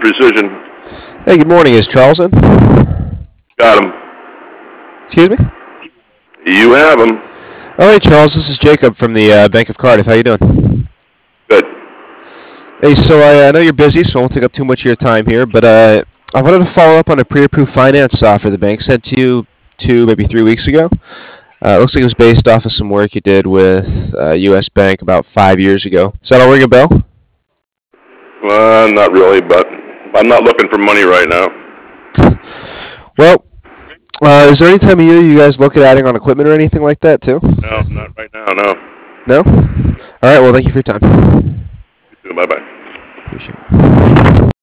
Precision. Hey, good morning. Is Charles in? Got him. Excuse me? You have him. Oh, hey, Charles. This is Jacob from the Bank of Cardiff. How you doing? Good. Hey, so I know you're busy, so I won't take up too much of your time here, but I wanted to follow up on a pre-approved finance offer the bank sent to you maybe 3 weeks ago. It looks like it was based off of some work you did with U.S. Bank about 5 years ago. Does that all ring a bell? Not really, but I'm not looking for money right now. Well, is there any time of year you guys look at adding on equipment or anything like that, too? No, not right now, no. No? All right, well, thank you for your time. Bye-bye. Appreciate it.